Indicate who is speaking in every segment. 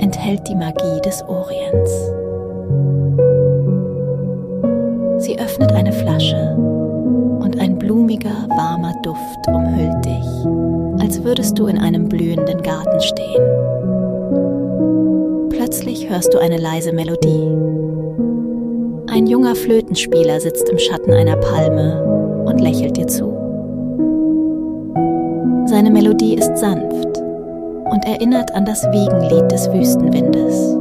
Speaker 1: enthält die Magie des Orients. Sie öffnet eine Flasche und ein blumiger, warmer Duft umhüllt dich, als würdest du in einem blühenden Garten stehen. Plötzlich hörst du eine leise Melodie. Ein junger Flötenspieler sitzt im Schatten einer Palme und lächelt dir zu. Seine Melodie ist sanft und erinnert an das Wiegenlied des Wüstenwindes.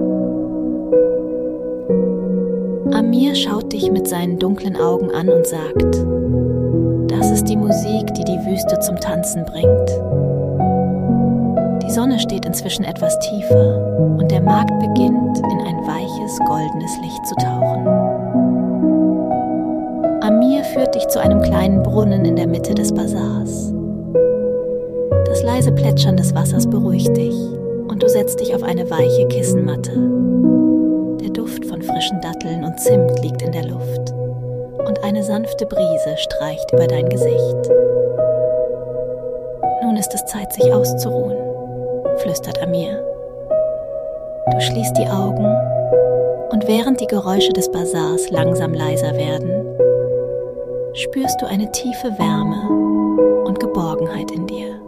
Speaker 1: Amir schaut dich mit seinen dunklen Augen an und sagt: Das ist die Musik, die die Wüste zum Tanzen bringt. Die Sonne steht inzwischen etwas tiefer und der Markt beginnt, in ein weiches, goldenes Licht zu tauchen. Amir führt dich zu einem kleinen Brunnen in der Mitte des Bazars. Das leise Plätschern des Wassers beruhigt dich und du setzt dich auf eine weiche Kissenmatte. Der Duft von frischen Datteln und Zimt liegt in der Luft und eine sanfte Brise streicht über dein Gesicht. Nun ist es Zeit, sich auszuruhen, flüstert Amir. Du schließt die Augen und während die Geräusche des Bazars langsam leiser werden, spürst du eine tiefe Wärme und Geborgenheit in dir.